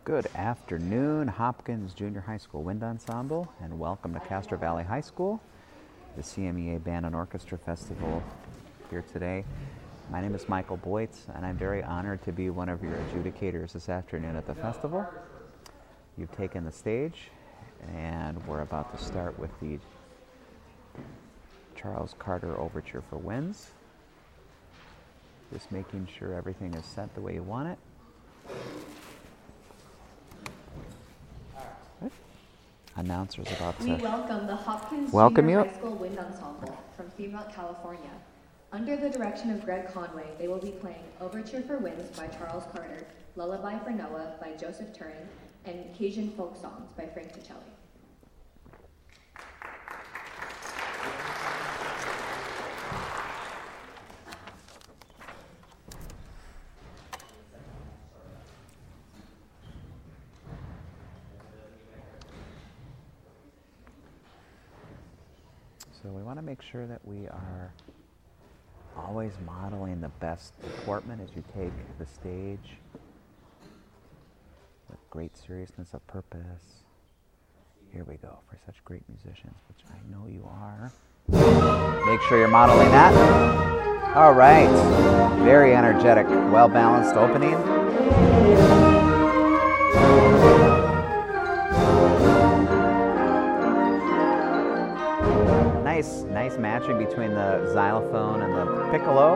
Good afternoon, Hopkins Junior High School Wind Ensemble, and welcome to Castro Valley High School, the CMEA Band and Orchestra Festival here today. My name is Michael Boytz, and I'm very honored to be one of your adjudicators this afternoon at the festival. You've taken the stage, and we're about to start with the Charles Carter Overture for Winds. Just making sure everything is set the way you want it. Announcers about to... We welcome the Hopkins Junior High School Wind Ensemble from Fremont, California. Under the direction of Greg Conway, they will be playing Overture for Winds by Charles Carter, Lullaby for Noah by Joseph Turing, and Cajun Folk Songs by Frank Ticelli. So we want to make sure that we are always modeling the best deportment as you take the stage with great seriousness of purpose. Here we go, for such great musicians, which I know you are. Make sure you're modeling that. All right, very energetic, well-balanced opening. Nice matching between the xylophone and the piccolo.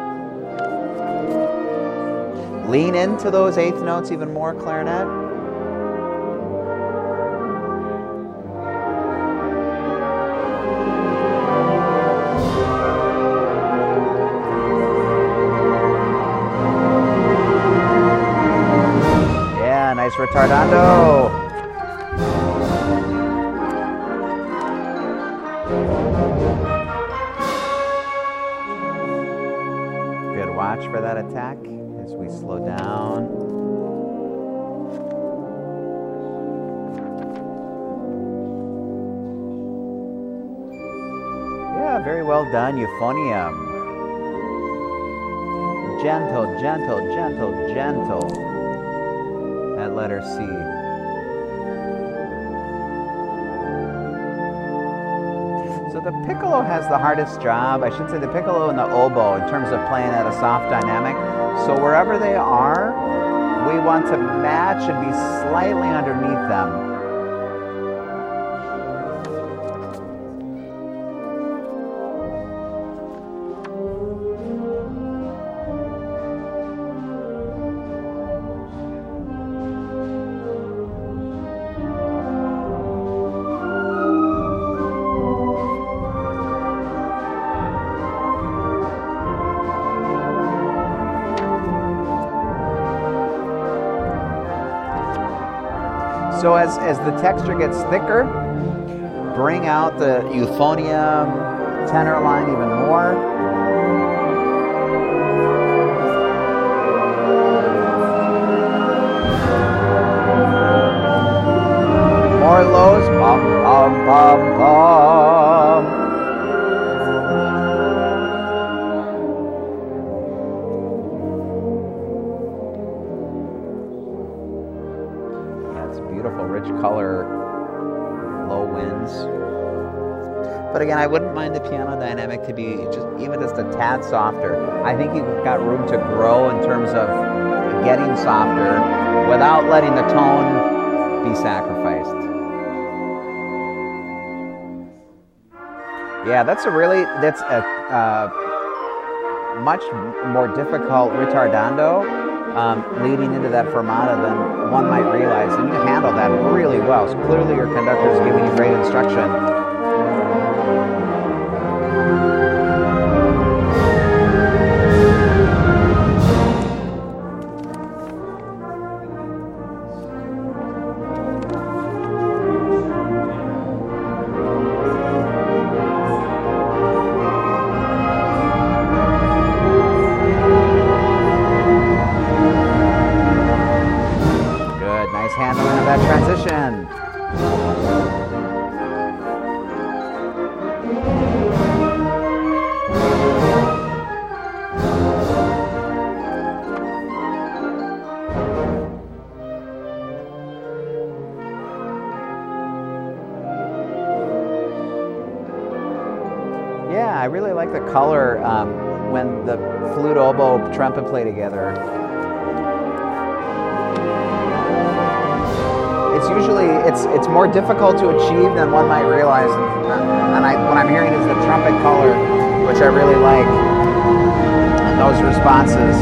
Lean into those eighth notes even more, clarinet. Yeah, nice ritardando. Watch for that attack as we slow down. Yeah, very well done, euphonium. Gentle, gentle, gentle, gentle. That letter C. So the piccolo has the hardest job, I should say the piccolo and the oboe, in terms of playing at a soft dynamic. So wherever they are, we want to match and be slightly underneath them. So as the texture gets thicker, bring out the euphonium tenor line even more. More lows, bum, bum, bum, bum. Beautiful, rich color, low winds. But again, I wouldn't mind the piano dynamic to be just a tad softer. I think you've got room to grow in terms of getting softer without letting the tone be sacrificed. Yeah, that's a much more difficult ritardando. Leading into that fermata than one might realize, and you handle that really well. So clearly your conductor is giving you great instruction. Handling of that transition. I really like the color when the flute, oboe, trumpet play together. It's usually it's more difficult to achieve than one might realize, and what I'm hearing is the trumpet color, which I really like, and those responses.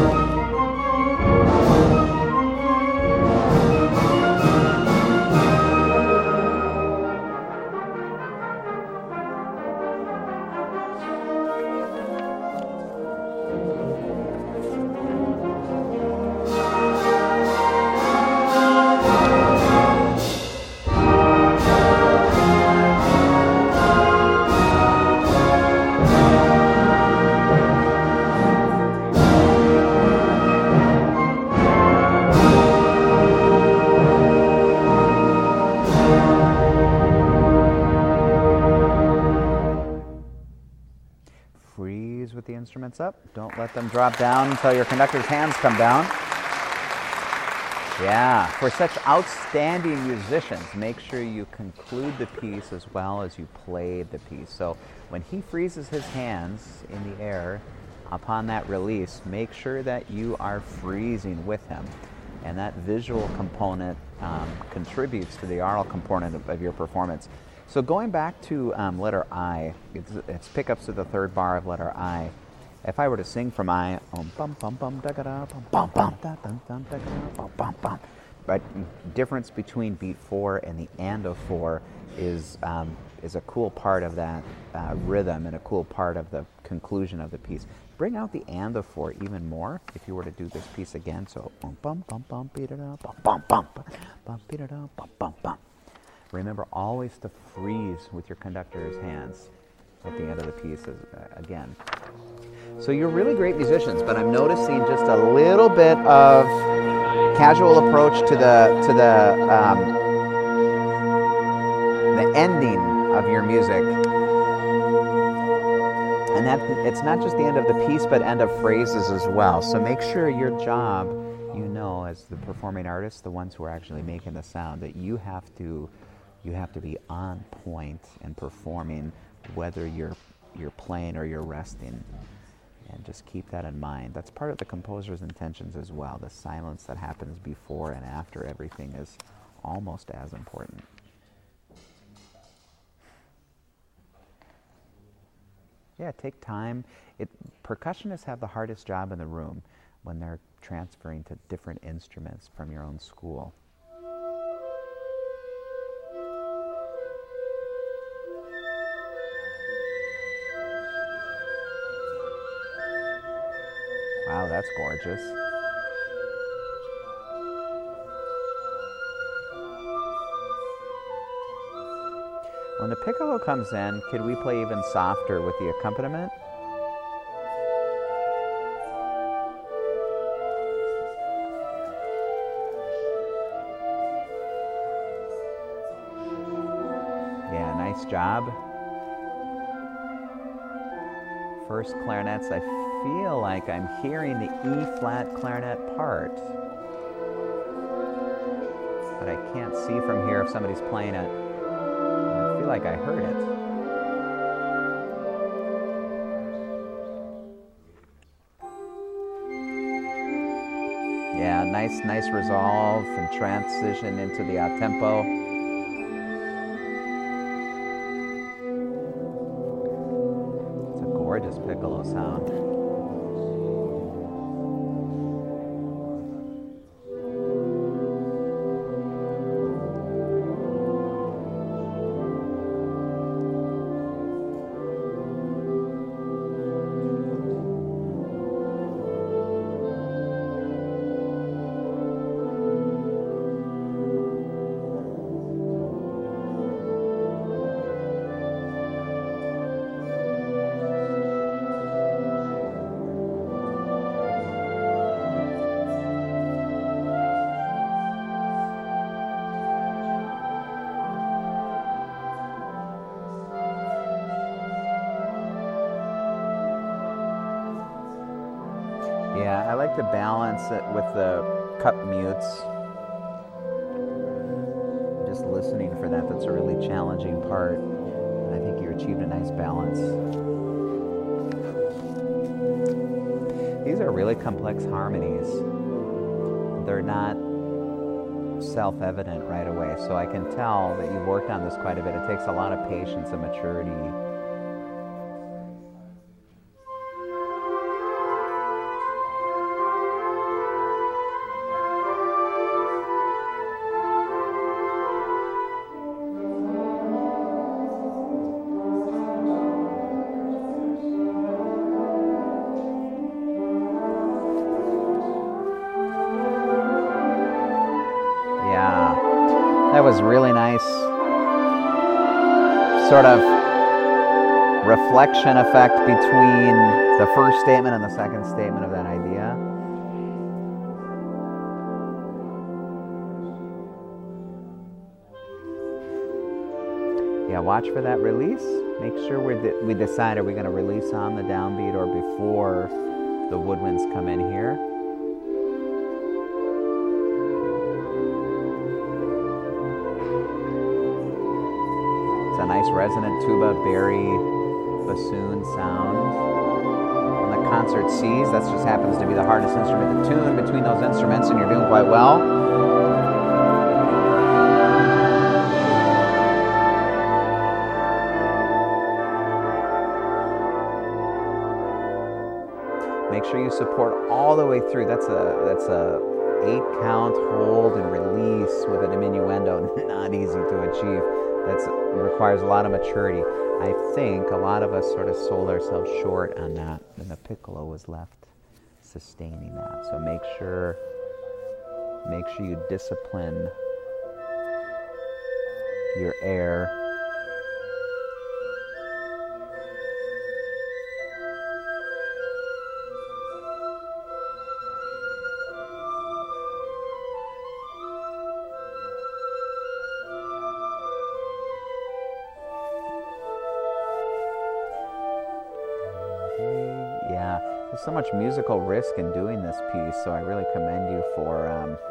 Freeze with the instruments up. Don't let them drop down until your conductor's hands come down. Yeah, for such outstanding musicians, make sure you conclude the piece as well as you played the piece. So when he freezes his hands in the air upon that release, make sure that you are freezing with him. And that visual component contributes to the aural component of your performance. So going back to letter I, it's pickups to the third bar of letter I. If I were to sing from I, bum bum bum da ga da bum bum bum da dum dum da ga da bum bum bum. But difference between beat 4 and the and of 4 is a cool part of that rhythm and a cool part of the conclusion of the piece. Bring out the and of 4 even more if you were to do this piece again. So bum bum bum bum beat it up bum bum bum bum beat it up bum bum bum. Remember always to freeze with your conductor's hands at the end of the piece again. So you're really great musicians, but I'm noticing just a little bit of casual approach to the ending of your music. And that it's not just the end of the piece, but end of phrases as well. So make sure your job, as the performing artists, the ones who are actually making the sound, that you have to be on point and performing, whether you're playing or you're resting. And just keep that in mind. That's part of the composer's intentions as well. The silence that happens before and after everything is almost as important. Yeah, take time. Percussionists have the hardest job in the room when they're transferring to different instruments from your own school. Wow, that's gorgeous. When the piccolo comes in, could we play even softer with the accompaniment? Yeah, nice job. First clarinets, I feel like I'm hearing the E-flat clarinet part. But I can't see from here if somebody's playing it. I feel like I heard it. Yeah, nice resolve and transition into the up-tempo. It's a gorgeous piccolo sound. Yeah, I like to balance it with the cup mutes. Just listening for that, that's a really challenging part. And I think you achieved a nice balance. these are really complex harmonies. They're not self-evident right away, so I can tell that you've worked on this quite a bit. It takes a lot of patience and maturity. That was really nice, sort of reflection effect between the first statement and the second statement of that idea. Yeah, watch for that release. Make sure we decide, are we going to release on the downbeat or before the woodwinds come in here? A nice resonant tuba, bari, bassoon sound. On the concert Cs, that just happens to be the hardest instrument to tune between those instruments, and you're doing quite well. Make sure you support all the way through. That's a 8-count hold and release with a diminuendo. Not easy to achieve. That requires a lot of maturity. I think a lot of us sort of sold ourselves short on that, and the piccolo was left sustaining that. So make sure you discipline your air. Yeah, there's so much musical risk in doing this piece, so I really commend you for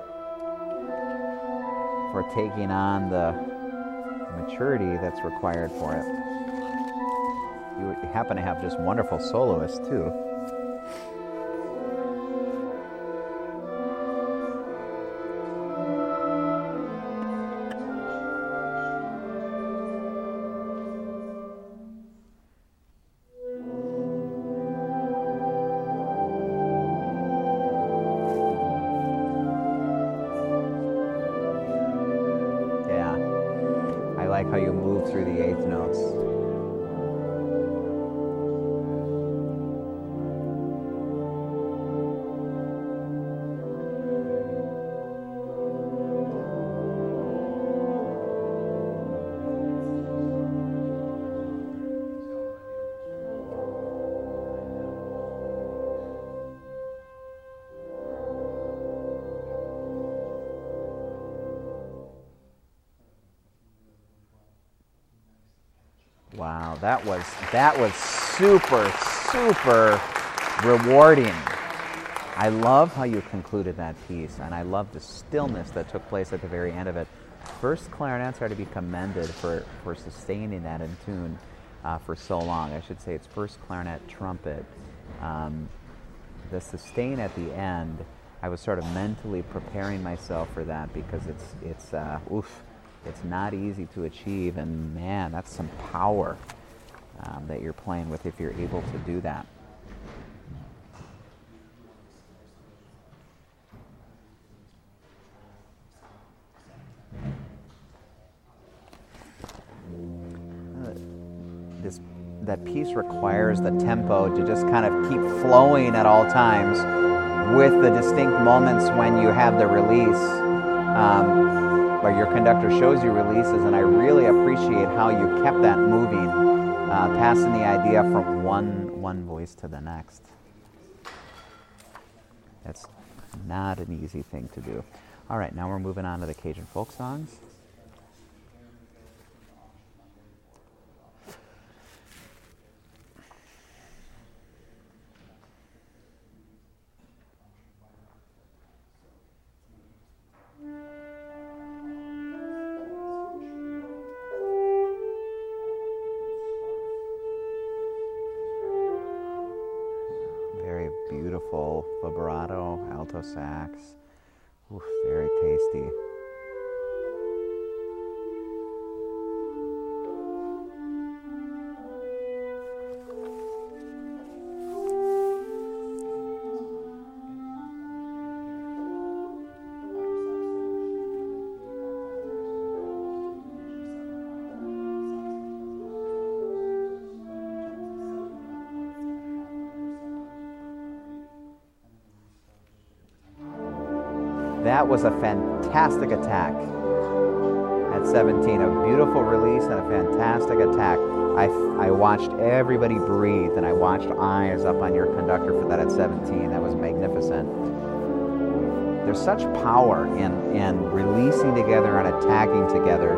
taking on the maturity that's required for it. You happen to have just wonderful soloists too. I like how you move through the eighth notes. Wow, that was super rewarding. I love how you concluded that piece, and I love the stillness that took place at the very end of it. First clarinets are to be commended for sustaining that in tune for so long. I should say it's first clarinet trumpet. The sustain at the end, I was sort of mentally preparing myself for that because it's not easy to achieve, and man, that's some power that you're playing with if you're able to do that. That piece requires the tempo to just kind of keep flowing at all times with the distinct moments when you have the release. Where your conductor shows you releases, and I really appreciate how you kept that moving, passing the idea from one voice to the next. That's not an easy thing to do. All right, now we're moving on to the Cajun folk songs. Beautiful vibrato, alto sax. Oof, very tasty. That was a fantastic attack at 17. A beautiful release and a fantastic attack. I watched everybody breathe, and I watched eyes up on your conductor for that at 17. That was magnificent. There's such power in releasing together and attacking together.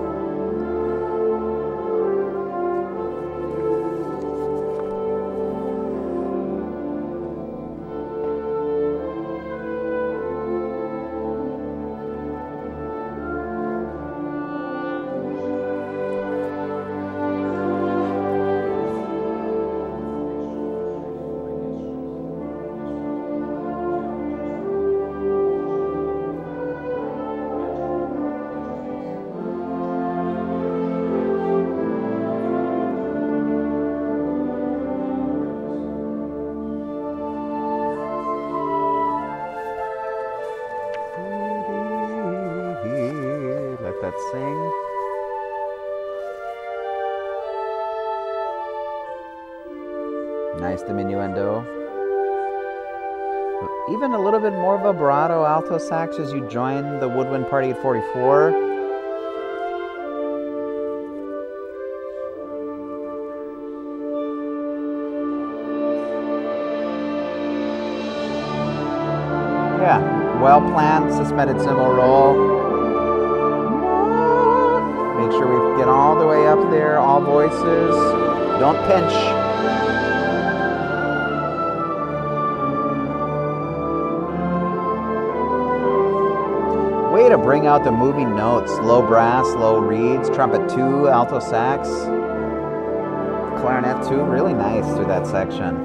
Let that sing. Nice diminuendo. Even a little bit more vibrato alto sax as you join the woodwind party at 44. Yeah, well planned suspended cymbal roll. Make sure we get all the way up there, all voices. Don't pinch. Way to bring out the moving notes. Low brass, low reeds, trumpet 2, alto sax, clarinet 2. Really nice through that section.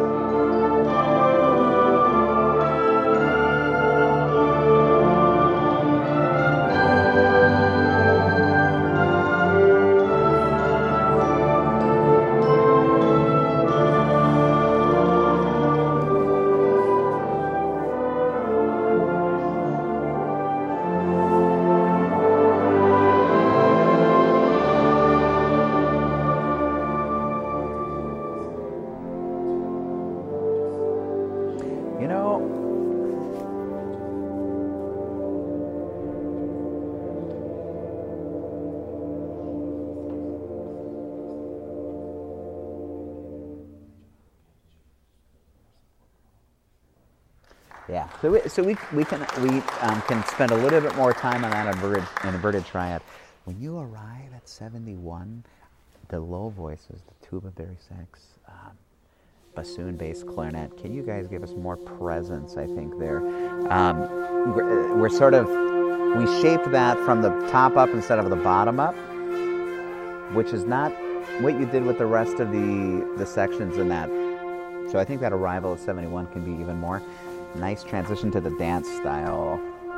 You know, yeah. So we can spend a little bit more time on that inverted triad. When you arrive at 71, the low voices, the tuba, barysax, bassoon, bass, clarinet. Can you guys give us more presence, I think, there? We're sort of, we shaped that from the top up instead of the bottom up, which is not what you did with the rest of the sections in that. So I think that arrival at 71 can be even more. Nice transition to the dance style.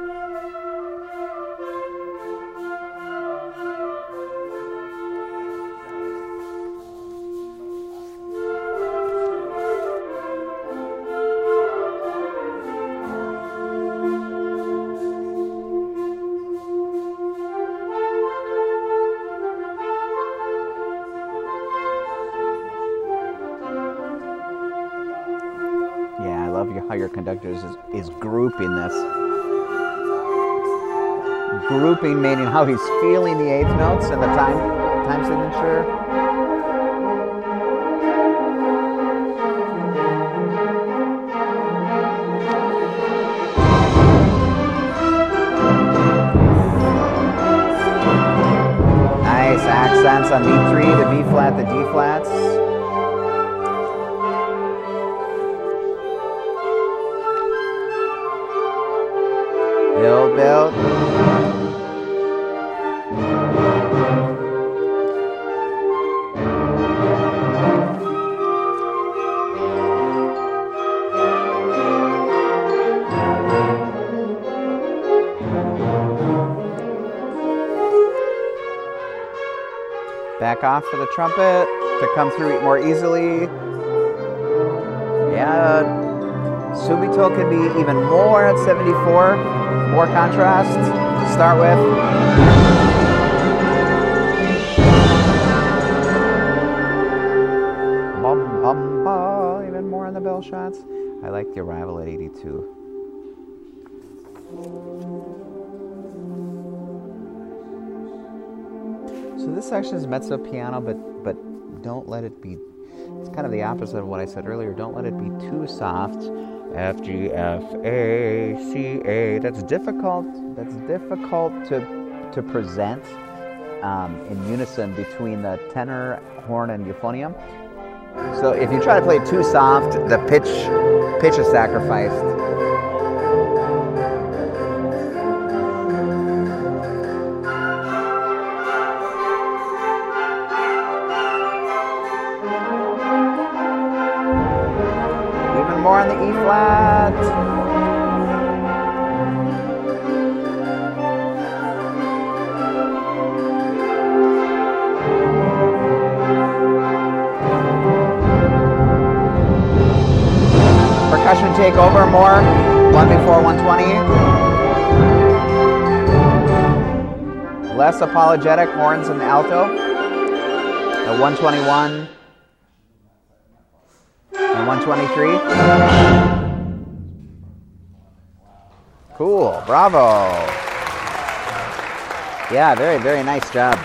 How your conductor is grouping this. Grouping meaning how he's feeling the eighth notes and the time signature. Nice accents on B3, the B flat, the D flats. Build. Back off for the trumpet to come through more easily. Yeah, subito can be even more at 74. More contrast to start with. Bum, bum, ba. Even more on the bell shots. I like the arrival at 82. So this section is mezzo piano, but don't let it be. It's kind of the opposite of what I said earlier. Don't let it be too soft. F, G, F, A, C, A. That's difficult. That's difficult to present in unison between the tenor, horn, and euphonium. So if you try to play it too soft, the pitch is sacrificed. More on the E flat. Percussion take over more. 1 before 120. Less apologetic horns in the alto. The 121. 123. Cool, bravo. Yeah, very, very nice job.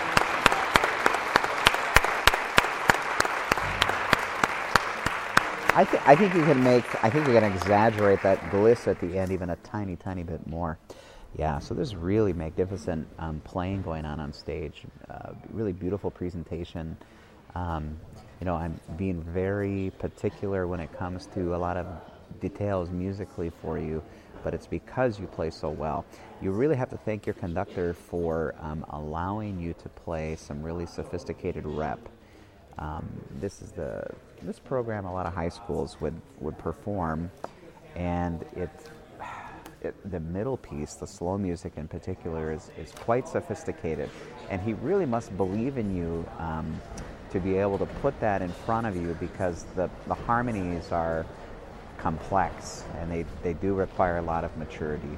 I think you can exaggerate that gliss at the end even a tiny, tiny bit more. Yeah, so there's really magnificent playing going on stage. Really beautiful presentation. I'm being very particular when it comes to a lot of details musically for you, but it's because you play so well. You really have to thank your conductor for allowing you to play some really sophisticated rep. This program a lot of high schools would perform, and the middle piece, the slow music in particular, is quite sophisticated, and he really must believe in you to be able to put that in front of you, because the harmonies are complex and they do require a lot of maturity.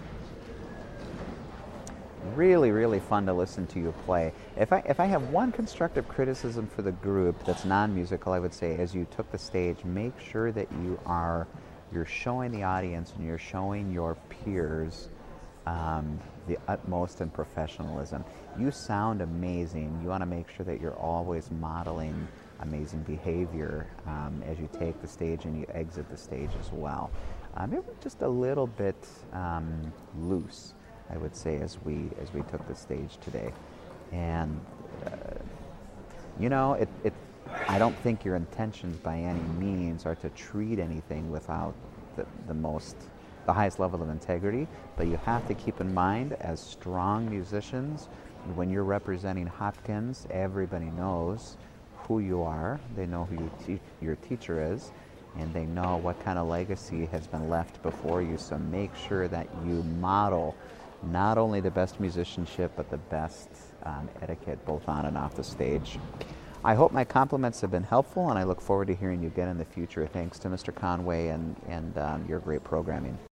Really, really fun to listen to you play. If I have one constructive criticism for the group that's non-musical, I would say, as you took the stage, make sure that you're showing the audience and you're showing your peers the utmost in professionalism. You sound amazing. You want to make sure that you're always modeling amazing behavior as you take the stage and you exit the stage as well. It was just a little bit loose, I would say, as we took the stage today. And I don't think your intentions by any means are to treat anything without the highest level of integrity, but you have to keep in mind, as strong musicians, when you're representing Hopkins, everybody knows who you are. They know who your teacher is, and they know what kind of legacy has been left before you. So make sure that you model not only the best musicianship, but the best etiquette both on and off the stage. I hope my compliments have been helpful, and I look forward to hearing you again in the future. Thanks to Mr. Conway and your great programming.